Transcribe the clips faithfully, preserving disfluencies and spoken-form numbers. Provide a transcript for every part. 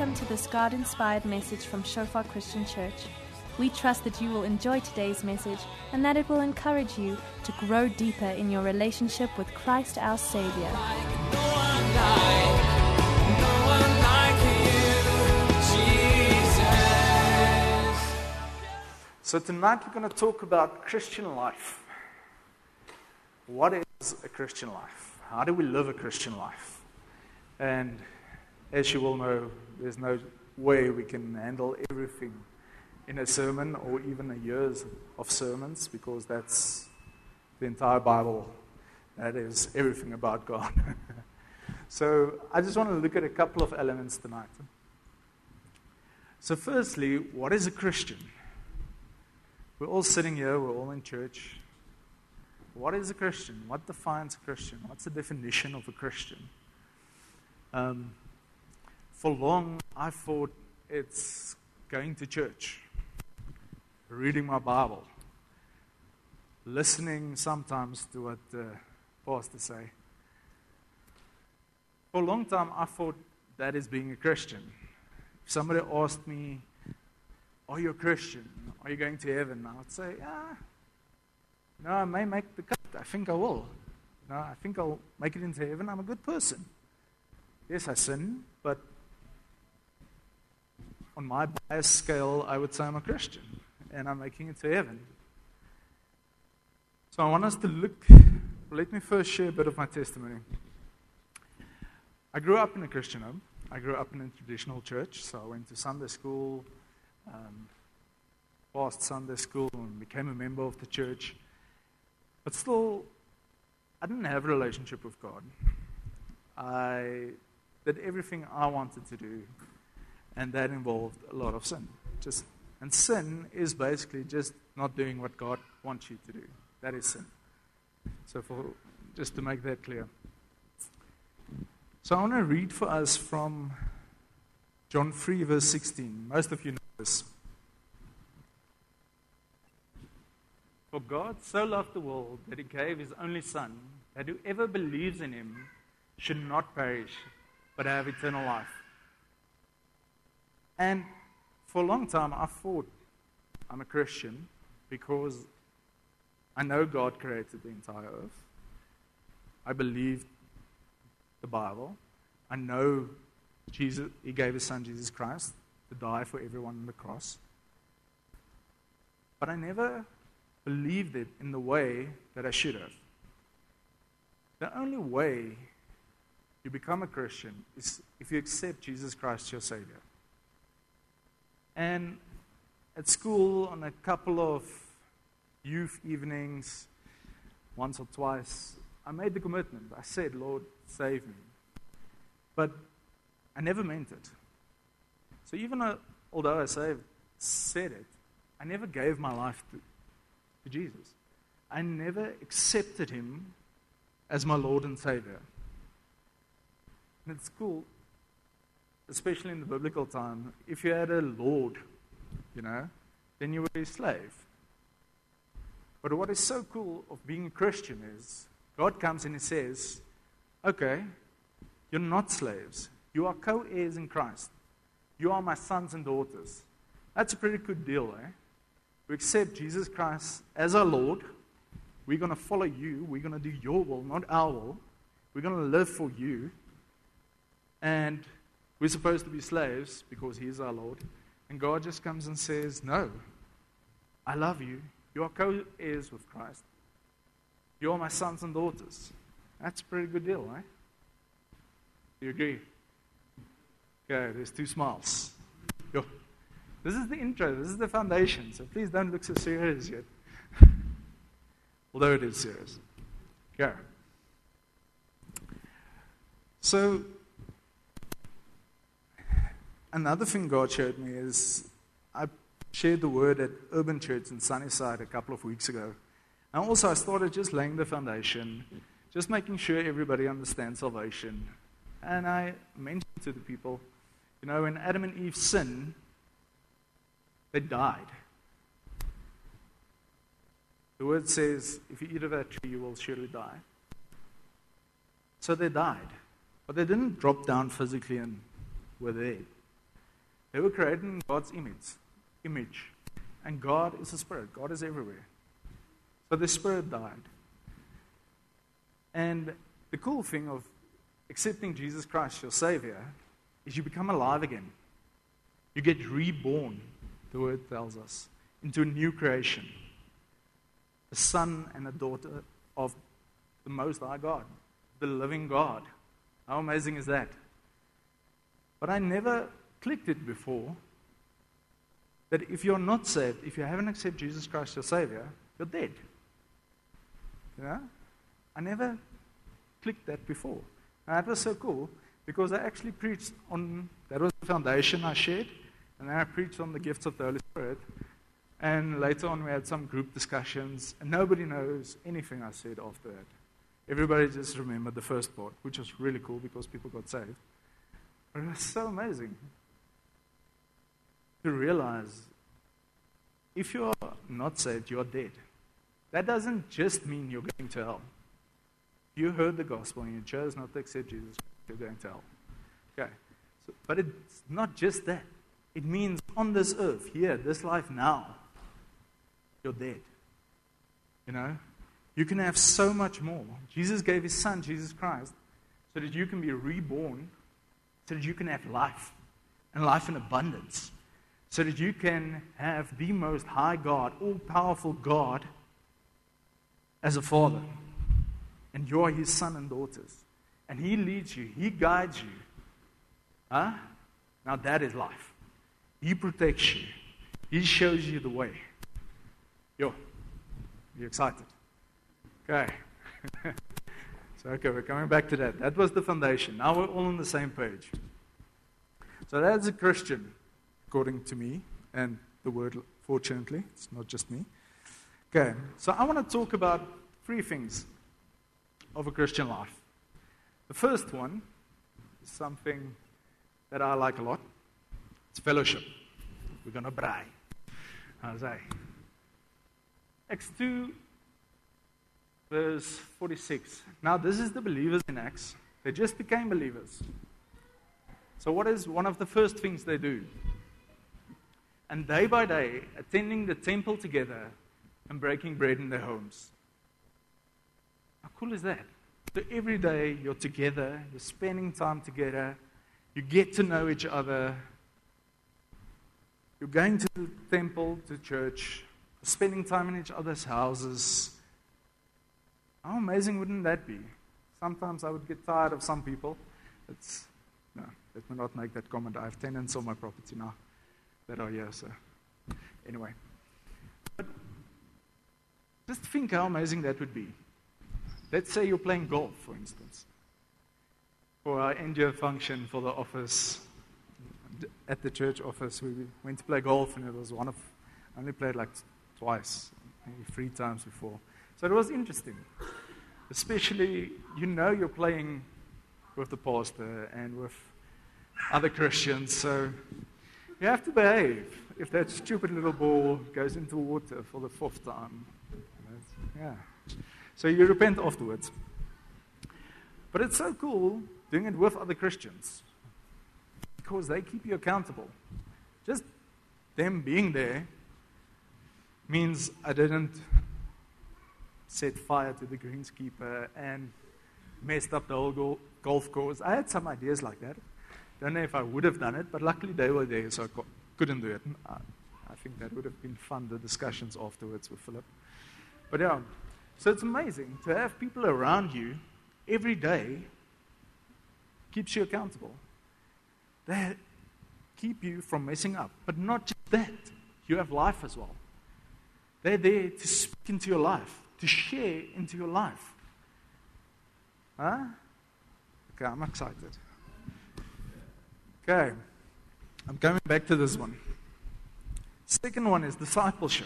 Welcome to this God-inspired message from Shofar Christian Church. We trust that you will enjoy today's message and that it will encourage you to grow deeper in your relationship with Christ our Savior. So tonight we're going to talk about Christian life. What is a Christian life? How do we live a Christian life? And as you all know, there's no way we can handle everything in a sermon or even a years of sermons, because that's the entire Bible. That is everything about God. So I just want to look at a couple of elements tonight. So firstly, what is a Christian? We're all sitting here, we're all in church. What is a Christian? What defines a Christian? What's the definition of a Christian? Um, for long, I thought it's going to church, reading my Bible, listening sometimes to what the pastor say. For a long time, I thought that is being a Christian. If somebody asked me, are you a Christian? Are you going to heaven? I would say, yeah. No, I may make the cut. I think I will. No, I think I'll make it into heaven. I'm a good person. Yes, I sin, but on my bias scale, I would say I'm a Christian, and I'm making it to heaven. So I want us to look. Let me first share a bit of my testimony. I grew up in a Christian home. I grew up in a traditional church, so I went to Sunday school, um, passed Sunday school, and became a member of the church. But still, I didn't have a relationship with God. I did everything I wanted to do, and that involved a lot of sin. Just and sin is basically just not doing what God wants you to do. That is sin. So for just to make that clear. So I want to read for us from John three, verse sixteen. Most of you know this. For God so loved the world that He gave His only Son, that whoever believes in Him should not perish, but have eternal life. And for a long time, I thought I'm a Christian because I know God created the entire earth. I believe the Bible. I know Jesus. He gave His Son, Jesus Christ, to die for everyone on the cross. But I never believed it in the way that I should have. The only way you become a Christian is if you accept Jesus Christ, your Savior. And at school, on a couple of youth evenings, once or twice, I made the commitment. I said, Lord, save me. But I never meant it. So even although I saved, said it, I never gave my life to, to Jesus. I never accepted Him as my Lord and Savior. And at school, especially in the biblical time, if you had a Lord, you know, then you were a slave. But what is so cool of being a Christian is God comes and He says, okay, you're not slaves. You are co-heirs in Christ. You are my sons and daughters. That's a pretty good deal, eh? We accept Jesus Christ as our Lord. We're going to follow you. We're going to do your will, not our will. We're going to live for you. And we're supposed to be slaves because He is our Lord. And God just comes and says, no, I love you. You are co-heirs with Christ. You are my sons and daughters. That's a pretty good deal, right? Do you agree? Okay, there's two smiles. Yo. This is the intro. This is the foundation. So please don't look so serious yet. Although it is serious. Okay. So, another thing God showed me is I shared the word at Urban Church in Sunnyside a couple of weeks ago. And also I started just laying the foundation, just making sure everybody understands salvation. And I mentioned to the people, you know, when Adam and Eve sinned, they died. The word says, if you eat of that tree, you will surely die. So they died. But they didn't drop down physically and were there. They were created in God's image. image. And God is a spirit. God is everywhere. So the spirit died. And the cool thing of accepting Jesus Christ, your Savior, is you become alive again. You get reborn, the word tells us, into a new creation. A son and a daughter of the Most High God, the living God. How amazing is that? But I never clicked it before that if you're not saved, if you haven't accepted Jesus Christ your Savior, you're dead. You know? I never clicked that before. And that was so cool because I actually preached on, that was the foundation I shared, and then I preached on the gifts of the Holy Spirit. And later on we had some group discussions, and nobody knows anything I said after that. Everybody just remembered the first part, which was really cool because people got saved. But it was so amazing to realize if you're not saved, you're dead. That doesn't just mean you're going to hell. You heard the gospel and you chose not to accept Jesus, you're going to hell. Okay. So, but it's not just that. It means on this earth, here, this life now, you're dead. You know? You can have so much more. Jesus gave his son, Jesus Christ, so that you can be reborn, so that you can have life, and life in abundance, so that you can have the most high God, all-powerful God, as a father. And you're his son and daughters. And he leads you, he guides you. Huh? Now that is life. He protects you. He shows you the way. Yo, you excited? Okay. So, okay, we're coming back to that. That was the foundation. Now we're all on the same page. So that's a Christian, according to me, and the word, fortunately, it's not just me. Okay, so I want to talk about three things of a Christian life. The first one is something that I like a lot. It's fellowship. We're going to braai. How's that? Acts two, verse forty-six. Now, this is the believers in Acts. They just became believers. So what is one of the first things they do? And day by day, attending the temple together and breaking bread in their homes. How cool is that? So every day you're together, you're spending time together, you get to know each other, you're going to the temple, to church, spending time in each other's houses. How amazing wouldn't that be? Sometimes I would get tired of some people. It's, no, let me not make that comment. I have tenants on my property now that are here, so anyway. But just think how amazing that would be. Let's say you're playing golf, for instance, for our end-year function for the office, at the church office. We went to play golf, and it was one of, I only played like twice, maybe three times before. So it was interesting. Especially, you know you're playing with the pastor and with other Christians, so you have to behave. If that stupid little ball goes into water for the fourth time, yeah. So you repent afterwards. But it's so cool doing it with other Christians because they keep you accountable. Just them being there means I didn't set fire to the greenskeeper and messed up the whole go- golf course. I had some ideas like that. Don't know if I would have done it, but luckily they were there, so I co- couldn't do it. I, I think that would have been fun, the discussions afterwards with Philip. But yeah, so it's amazing to have people around you every day keeps you accountable. They keep you from messing up. But not just that, you have life as well. They're there to speak into your life, to share into your life. Huh? Okay, I'm excited. Okay, I'm coming back to this one. Second one is discipleship.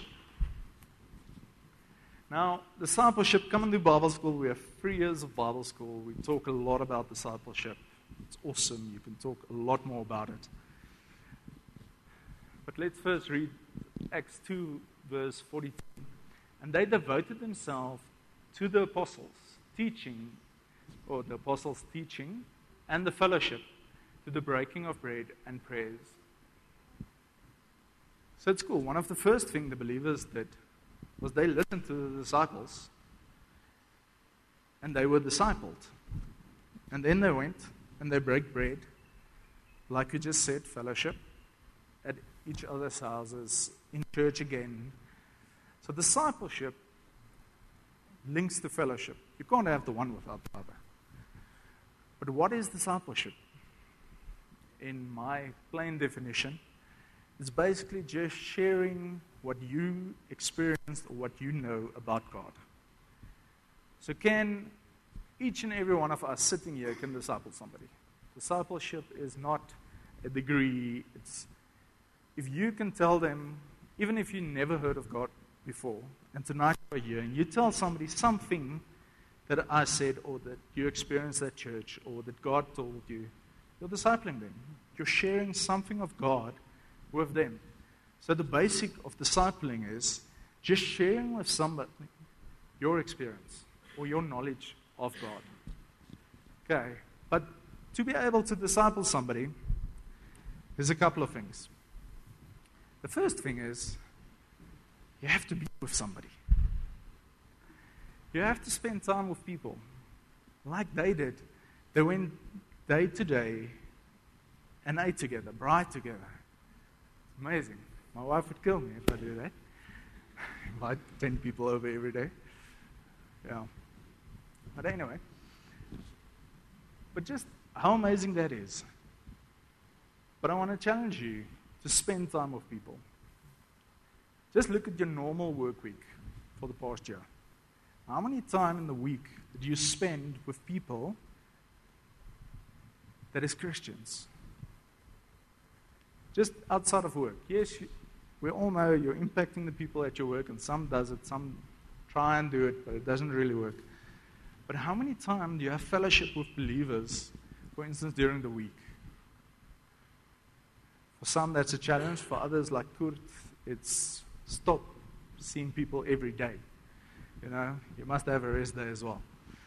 Now, discipleship, come and do Bible school. We have three years of Bible school. We talk a lot about discipleship. It's awesome. You can talk a lot more about it. But let's first read Acts two, verse forty-two. And they devoted themselves to the apostles' teaching, or the apostles' teaching, and the fellowship, to the breaking of bread and prayers. So at school, one of the first things the believers did was they listened to the disciples and they were discipled. And then they went and they break bread, like we just said, fellowship, at each other's houses, in church again. So discipleship links to fellowship. You can't have the one without the other. But what is discipleship? In my plain definition, it's basically just sharing what you experienced or what you know about God. So can each and every one of us sitting here can disciple somebody? Discipleship is not a degree. It's if you can tell them, even if you never heard of God before, and tonight you're here, and you tell somebody something that I said or that you experienced at church or that God told you, you're discipling them. You're sharing something of God with them. So the basic of discipling is just sharing with somebody your experience or your knowledge of God. Okay, but to be able to disciple somebody, there's a couple of things. The first thing is you have to be with somebody. You have to spend time with people like they did. They went day to day and ate together, bride together. It's amazing. My wife would kill me if I do that. Invite ten people over every day. Yeah. But anyway. But just how amazing that is. But I want to challenge you to spend time with people. Just look at your normal work week for the past year. How many time in the week did you spend with people that is Christians? Just outside of work. Yes, you, we all know you're impacting the people at your work, and some does it, some try and do it, but it doesn't really work. But how many times do you have fellowship with believers, for instance, during the week? For some, that's a challenge. For others, like Kurt, it's stop seeing people every day. You know, you must have a rest day as well.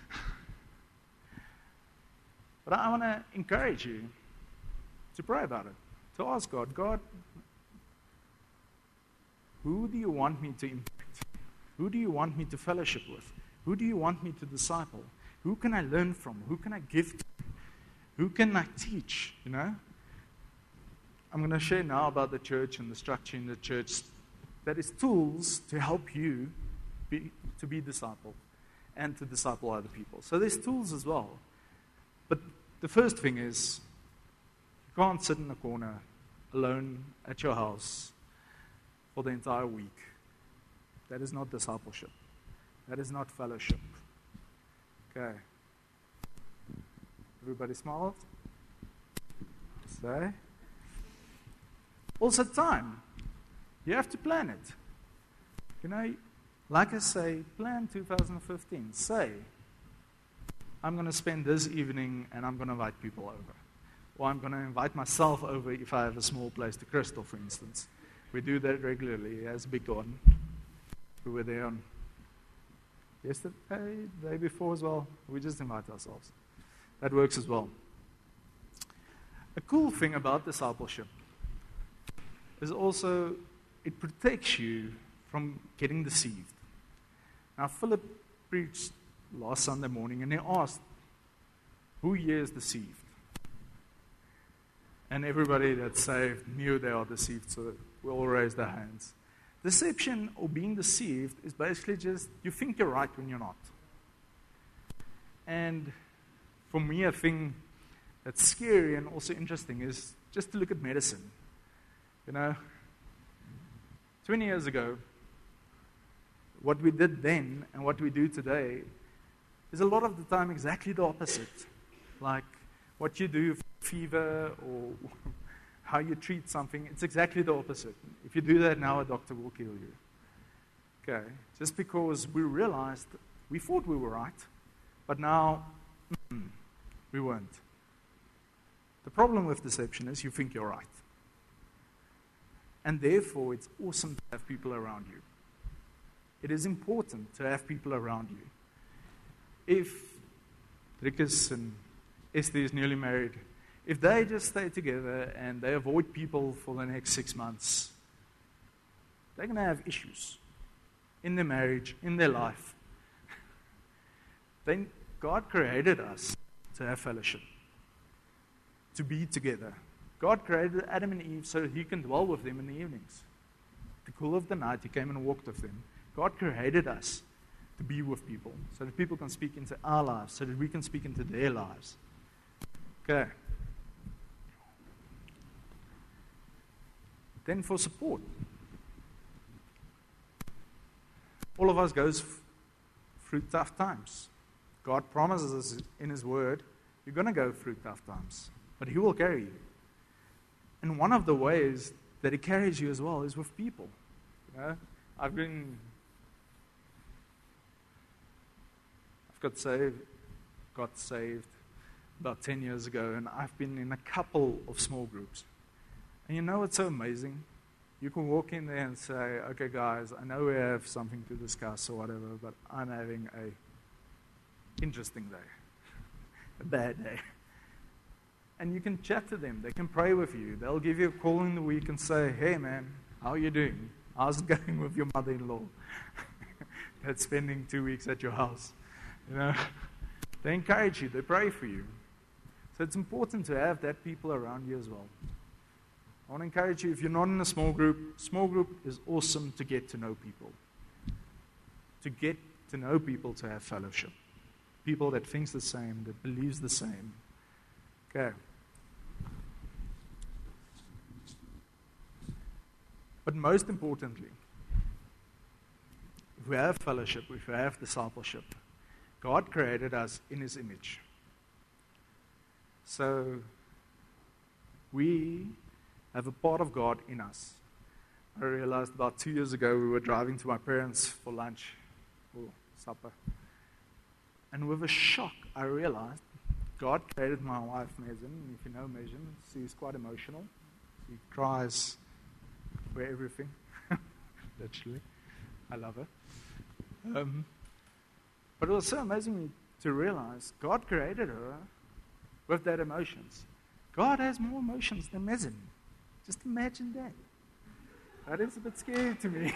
But I want to encourage you to pray about it, to ask God, God, who do you want me to impact? Who do you want me to fellowship with? Who do you want me to disciple? Who can I learn from? Who can I give to? Who can I teach? You know? I'm going to share now about the church and the structure in the church that is tools to help you be, to be discipled and to disciple other people. So there's tools as well. But the first thing is, you can't sit in a corner alone at your house for the entire week. That is not discipleship. That is not fellowship. Okay. Everybody smiled? Say. Also time. You have to plan it. You know, like I say, plan two thousand fifteen. Say, I'm going to spend this evening and I'm going to invite people over. Or I'm going to invite myself over if I have a small place to Crystal, for instance. We do that regularly. He has a big garden. We were there on yesterday, the day before as well. We just invite ourselves. That works as well. A cool thing about discipleship is also it protects you from getting deceived. Now, Philip preached last Sunday morning, and he asked, who here is deceived? And everybody that's saved knew they are deceived, so we all raised our hands. Deception or being deceived is basically just you think you're right when you're not. And for me, a thing that's scary and also interesting is just to look at medicine. You know, twenty years ago, what we did then and what we do today is a lot of the time exactly the opposite. Like what you do for fever or how you treat something, it's exactly the opposite. If you do that now, a doctor will kill you. Okay, just because we realized we thought we were right, but now mm, we weren't. The problem with deception is you think you're right. And therefore, it's awesome to have people around you. It is important to have people around you. If Rikus and Esther is newly married, if they just stay together and they avoid people for the next six months, They're going to have issues in their marriage, in their life. Then God created us to have fellowship, to be together. God created Adam and Eve so that He can dwell with them in the evenings. The cool of the night, He came and walked with them. God created us to be with people, so that people can speak into our lives, so that we can speak into their lives. Okay. Then for support. All of us goes f- through tough times. God promises us in His Word, you're going to go through tough times, but He will carry you. And one of the ways that He carries you as well is with people. You know, I've been, I've got saved, got saved about ten years ago, and I've been in a couple of small groups. And you know what's so amazing? You can walk in there and say, okay guys, I know we have something to discuss or whatever, but I'm having a interesting day, a bad day. And you can chat to them. They can pray with you. They'll give you a call in the week and say, hey man, how are you doing? How's it going with your mother-in-law that's spending two weeks at your house? You know, they encourage you. They pray for you. So it's important to have that people around you as well. I want to encourage you, if you're not in a small group, small group is awesome to get to know people. To get to know people, to have fellowship. People that thinks the same, that believes the same. Okay. But most importantly, if we have fellowship, if we have discipleship, God created us in His image. So we have a part of God in us. I realized about two years ago we were driving to my parents for lunch or supper. And with a shock, I realized God created my wife, Megan. If you know Megan, she's quite emotional. She cries for everything, literally. I love her. Um, but it was so amazing to realize God created her with that emotions. God has more emotions than Megan. Just imagine that. That is a bit scary to me.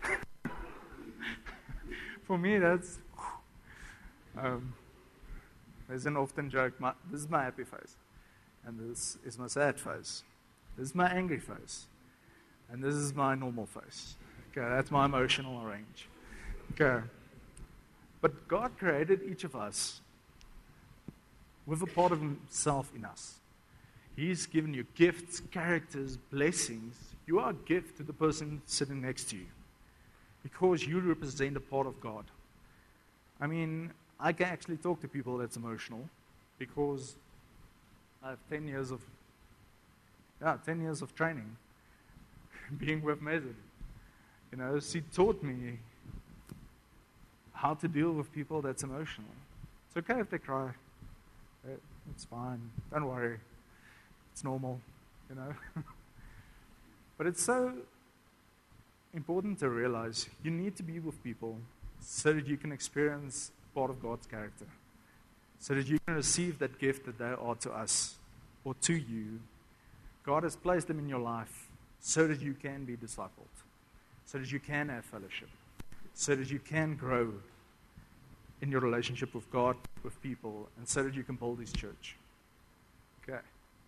For me, that's... Um, there's an often joke, my, this is my happy face. And this is my sad face. This is my angry face. And this is my normal face. Okay, that's my emotional range. Okay. But God created each of us with a part of Himself in us. He's given you gifts, characters, blessings. You are a gift to the person sitting next to you because you represent a part of God. I mean, I can actually talk to people that's emotional because I have ten years of, yeah, ten years of training being with Megan. You know, she taught me how to deal with people that's emotional. It's okay if they cry. It's fine. Don't worry. It's normal, you know. But it's so important to realize you need to be with people so that you can experience part of God's character. So that you can receive that gift that they are to us or to you. God has placed them in your life so that you can be discipled. So that you can have fellowship. So that you can grow in your relationship with God, with people, and so that you can build His church. Okay.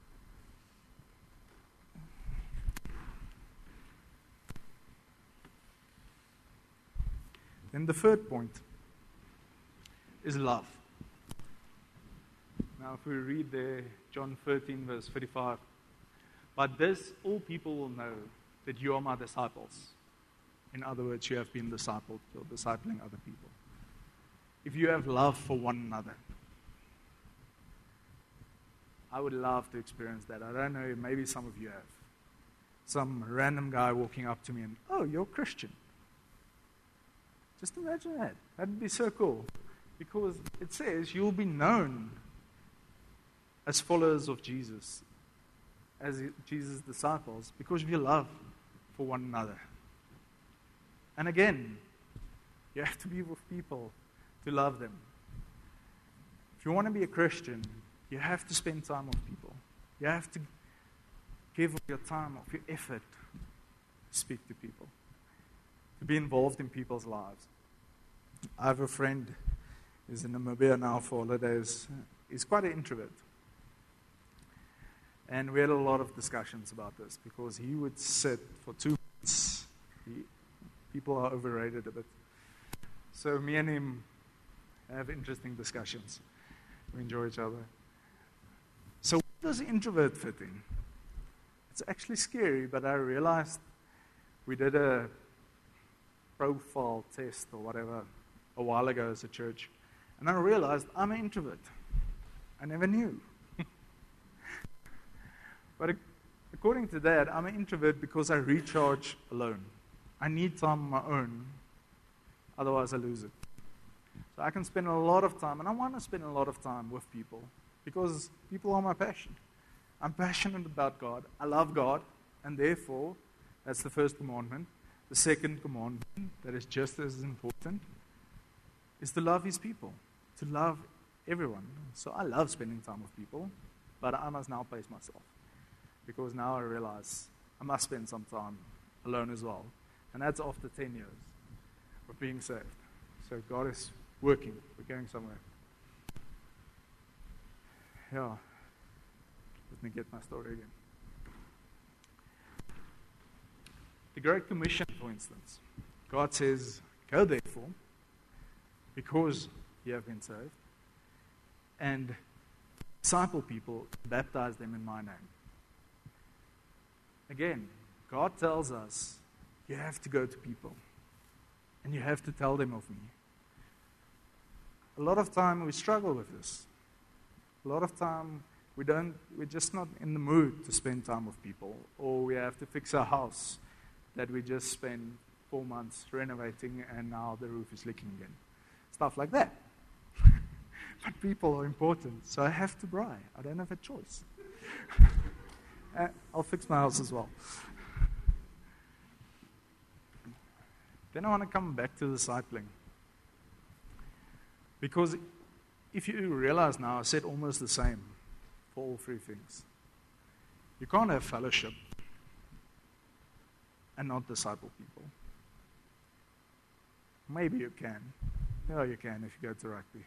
Then the third point is love. Now if we read there, John thirteen verse thirty-five, but this all people will know that you are my disciples. In other words, you have been discipled or discipling other people. If you have love for one another. I would love to experience that. I don't know, maybe some of you have. Some random guy walking up to me and, oh, you're a Christian. Just imagine that. That'd be so cool. Because it says you'll be known as followers of Jesus, as Jesus' disciples, because of your love for one another. And again, you have to be with people to love them. If you want to be a Christian, you have to spend time with people. You have to give of your time, of your effort to speak to people. to be involved in people's lives. I have a friend who's in Namibia now for holidays. He's quite an introvert. And we had a lot of discussions about this because he would sit for two months. He, people are overrated a bit. So me and him have interesting discussions. We enjoy each other. So where does the introvert fit in? It's actually scary, but I realized we did a profile test or whatever a while ago as a church, and I realized I'm an introvert. I never knew. But according to that, I'm an introvert because I recharge alone. I need time on my own, otherwise I lose it. So I can spend a lot of time, and I want to spend a lot of time with people because people are my passion. I'm passionate about God. I love God, and therefore, that's the first commandment. The second commandment, that is just as important, is to love His people, to love everyone. So I love spending time with people, but I must now pace myself because now I realize I must spend some time alone as well. And that's after ten years of being saved. So God is working. We're going somewhere. Yeah. Let me get my story again. The Great Commission, for instance. God says, go therefore, because you have been saved, and disciple people, baptize them in my name. Again, God tells us, you have to go to people, and you have to tell them of me. A lot of time we struggle with this. A lot of time we don't, we're just not in the mood to spend time with people, or we have to fix our house that we just spent four months renovating and now the roof is leaking again. Stuff like that. But people are important, so I have to buy. I don't have a choice. uh, I'll fix my house as well. Then I want to come back to discipling. Because if you realize now, I said almost the same for all three things. You can't have fellowship and not disciple people. Maybe you can. Yeah, you can if you go to rugby.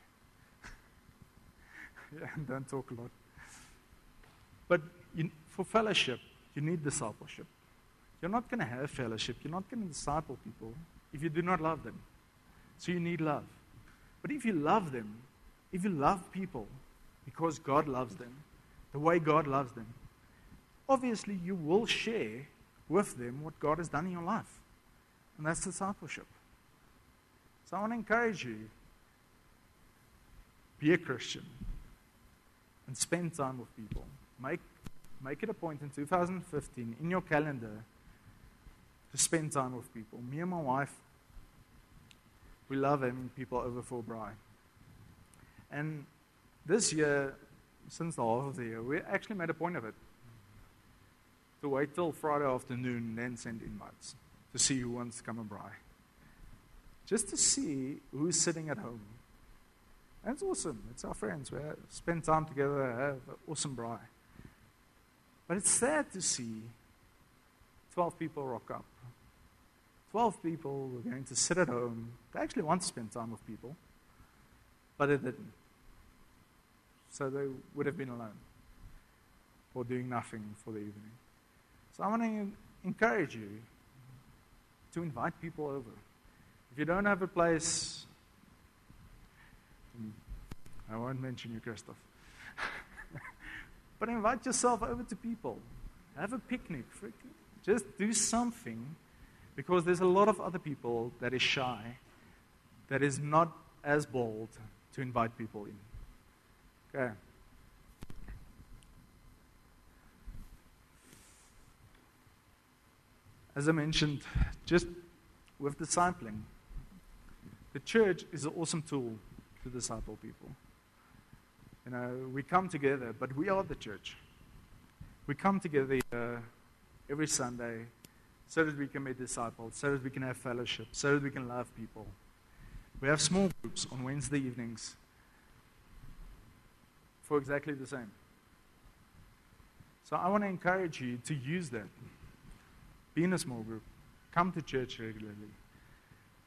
Yeah, don't talk a lot. But you, for fellowship, you need discipleship. You're not going to have fellowship, you're not going to disciple people if you do not love them. So you need love. But if you love them, if you love people because God loves them, the way God loves them, obviously you will share with them what God has done in your life. And that's discipleship. So I want to encourage you, be a Christian and spend time with people. Make, make it a point in two thousand fifteen in your calendar to spend time with people. Me and my wife, we love having people over for braai. And this year, since the half of the year, we actually made a point of it. To wait till Friday afternoon and then send invites to see who wants to come and braai. Just to see who's sitting at home. And it's awesome. It's our friends. We spend time together, have an awesome braai. But it's sad to see twelve people rock up. twelve people were going to sit at home. They actually want to spend time with people, but they didn't. So they would have been alone or doing nothing for the evening. So I want to encourage you to invite people over. If you don't have a place, I won't mention you, Christoph. But invite yourself over to people. Have a picnic. Just do something, because there's a lot of other people that is shy, that is not as bold to invite people in. Okay. As I mentioned, just with discipling, the church is an awesome tool to disciple people. You know, we come together, but we are the church. We come together uh, every Sunday so that we can be discipled, so that we can have fellowship, so that we can love people. We have small groups on Wednesday evenings for exactly the same. So I want to encourage you to use that. Be in a small group. Come to church regularly.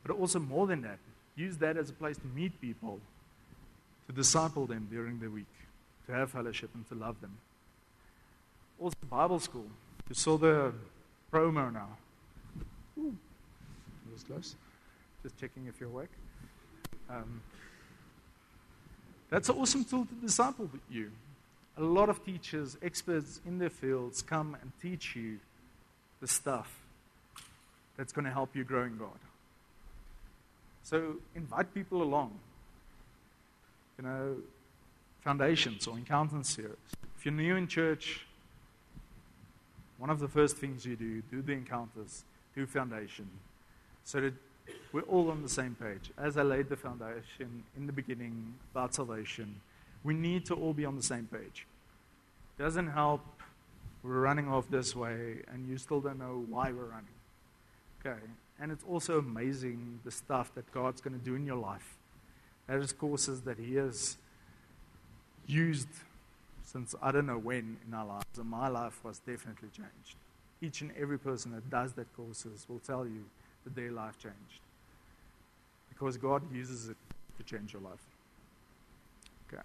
But also more than that, use that as a place to meet people, to disciple them during the week, to have fellowship and to love them. Also Bible school. You saw the promo now. Ooh, that was close. Just checking if you're awake. Um, that's an awesome tool to disciple you. A lot of teachers, experts in their fields come and teach you the stuff that's going to help you grow in God. So invite people along. You know, foundations or encounters series. If you're new in church, one of the first things you do, do the encounters, do foundation, so that we're all on the same page. As I laid the foundation in the beginning about salvation, we need to all be on the same page. It doesn't help we're running off this way and you still don't know why we're running. Okay, and it's also amazing the stuff that God's going to do in your life. That is courses that He has used since I don't know when in our lives, and my life was definitely changed. Each and every person that does that courses will tell you that their life changed. Because God uses it to change your life. Okay.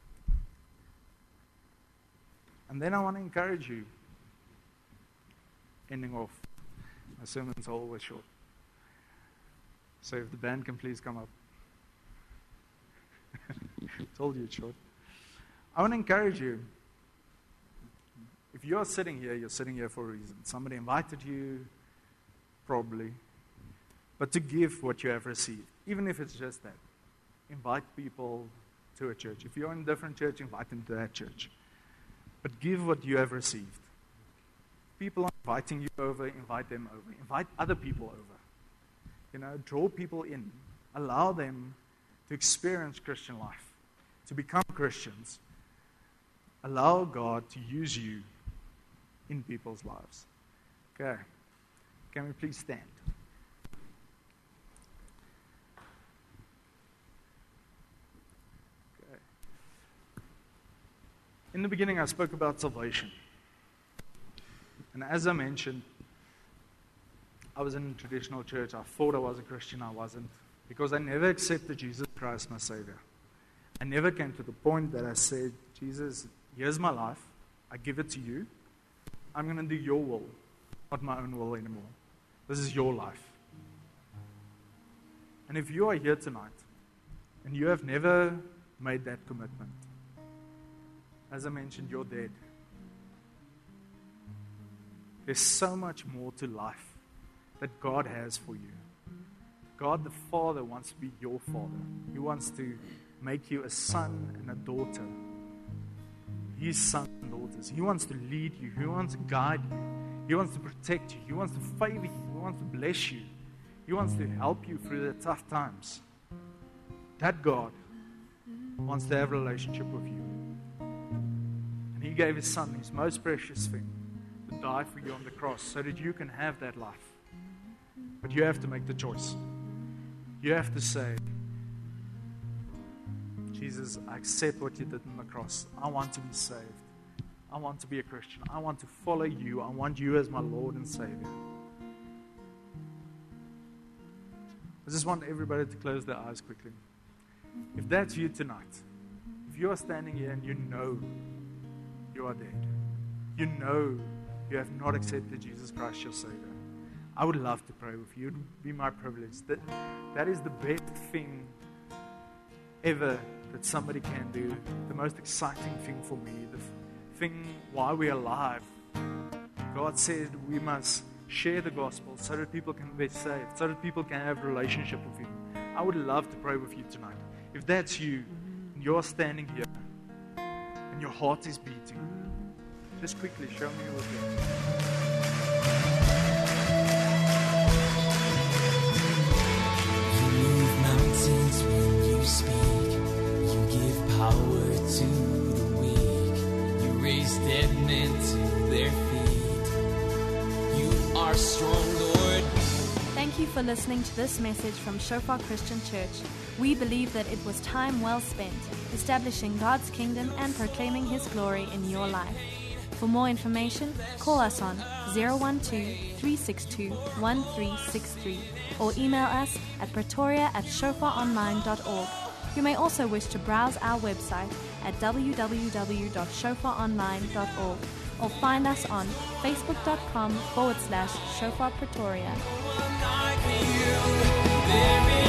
And then I want to encourage you, ending off. My sermons are always short. So if the band can please come up. Told you it's short. I want to encourage you. If you're sitting here, you're sitting here for a reason. Somebody invited you, probably. But to give what you have received, even if it's just that. Invite people to a church. If you're in a different church, invite them to that church. But give what you have received. People are inviting you over, invite them over. Invite other people over. You know, draw people in. Allow them to experience Christian life, to become Christians. Allow God to use you in people's lives. Okay. Can we please stand? Okay. In the beginning, I spoke about salvation. And as I mentioned, I was in a traditional church. I thought I was a Christian. I wasn't. Because I never accepted Jesus Christ, my Savior. I never came to the point that I said, Jesus, here's my life. I give it to you. I'm going to do your will, not my own will anymore. This is your life. And if you are here tonight and you have never made that commitment, as I mentioned, you're dead. There's so much more to life that God has for you. God the Father wants to be your Father. He wants to make you a son and a daughter. His sons and daughters. He wants to lead you. He wants to guide you. He wants to protect you. He wants to favor you. He wants to bless you. He wants to help you through the tough times. That God wants to have a relationship with you. And He gave His Son, His most precious thing, to die for you on the cross so that you can have that life. But you have to make the choice. You have to say, Jesus, I accept what you did on the cross. I want to be saved. I want to be a Christian. I want to follow you. I want you as my Lord and Savior. I just want everybody to close their eyes quickly. If that's you tonight, if you are standing here and you know you are dead, you know you have not accepted Jesus Christ your Savior, I would love to pray with you. It would be my privilege. That, that is the best thing ever that somebody can do. The most exciting thing for me. The thing why we're alive. God said we must share the gospel so that people can be saved, so that people can have a relationship with Him. I would love to pray with you tonight. If that's you, and you're standing here, and your heart is beating, just quickly show me your hand. When you speak, you give power to the weak. You raise dead men to their feet. You are strong, Lord. Thank you for listening to this message from Shofar Christian Church. We believe that it was time well spent establishing God's kingdom and proclaiming His glory in your life. For more information, call us on zero one two, three six two, one three six three or email us at pretoria at shofar online dot org. You may also wish to browse our website at w w w dot shofar online dot org or find us on facebook.com forward slash Shofar Pretoria. There is